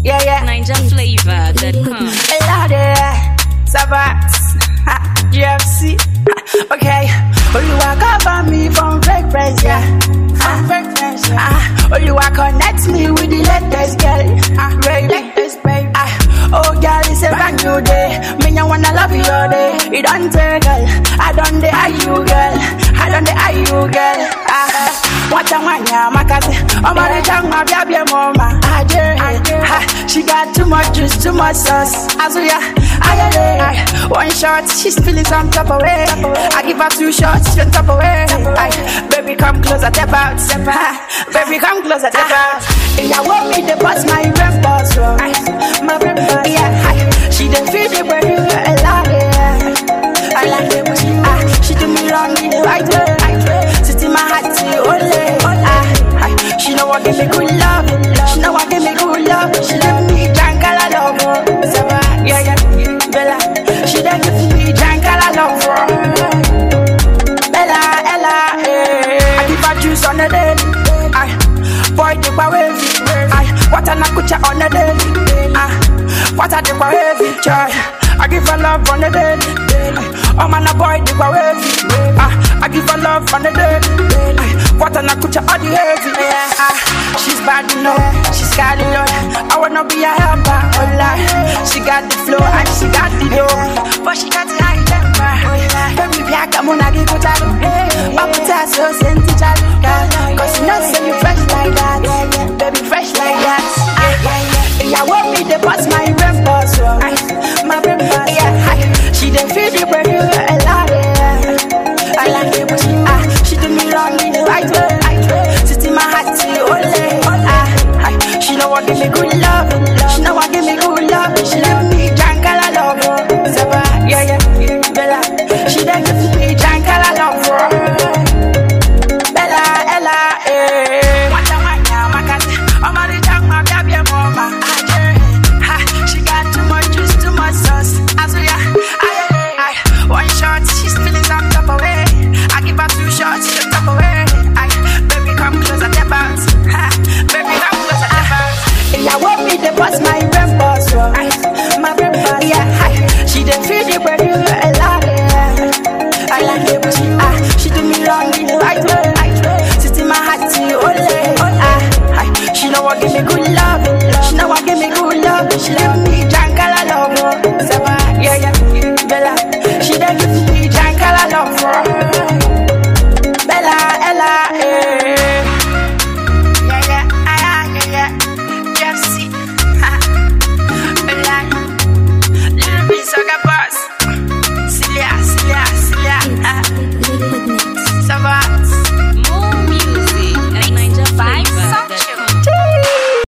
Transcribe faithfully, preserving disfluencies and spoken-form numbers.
Yeah, yeah. Ninja flavor dot com. Hello there, Sabat, G F C. Okay, oh you are cover me from fake friends, yeah. From fake friends, yeah. Oh you are connect me with the latest girl, ah, very latest babe. Ah, oh girl, it's a brand new day. Me I wanna love you all day. It don't take girl, I don't the eye you girl, I don't the eye you girl. Ah, what a man ya makasi. I'm a young my baby mama. Ah, yeah, she got too much juice, too much sauce. Azuya, I one shot, she's feeling some type of way. I give her two shots, she's top away. Baby, come closer, step out, step out. Baby, come closer, step out. Yeah, want me to pass my rep boss, my rep boss. Yeah, she done feel the way you a lot. I like it when she ah, she do me wrong in the right way. Sit in my heart to you only. Ah, she know I give me good love. She know I give me good love. She let me drink all I love her. Yeah, yeah, Bella. She done give me drink all I love her. Bella, Ella, eh. I give her juice on the daily. Ah, boy, the power heavy. Ah, what a nakucha on the daily. Ah, what a the power heavy. Joy, I give her love on the daily. Oh man, a boy, the power heavy. Ah, I give her love on the daily. Ah, what a nakucha on the heavy. Yeah, ah, she's bad, you know. She's got it, Lord. I wanna be a helper. Hola, she got the flow and she got the dough, but she got the high temper. Baby, be a come on, I give you that. But put her so sentimental, cause you know say you fresh like that. Baby, fresh like that. Ah, yeah, want me to pass my rep boss, my rep boss. Yeah, she done feel the way you a lot. I like it when she ah, she do me wrong in the right way. Sit in my heart to you only. Ah, she know I give me good love. She know I give me good love. She let me drink all I love her. Yeah, yeah, Bella. She done give me drink all I love her. Bella, Ella, eh. What a man, yeah, my cat. I'm a drunk, my baby, mama. Ah, yeah. Ha, she got too much juice, too much sauce. Azuya, I, I, one shot, she's feeling some type of way. I give her two shots, she's top away. I, baby, come closer, step out. Ha, baby, come closer, step out. Yeah, want me to pass my rep boss, my rep boss. Yeah, she done feel the way you a lot. I like it when she ah, she do me wrong in the right way. Sit in my heart to you only. Ah, she know I give me good love. She know I give me good love. She let me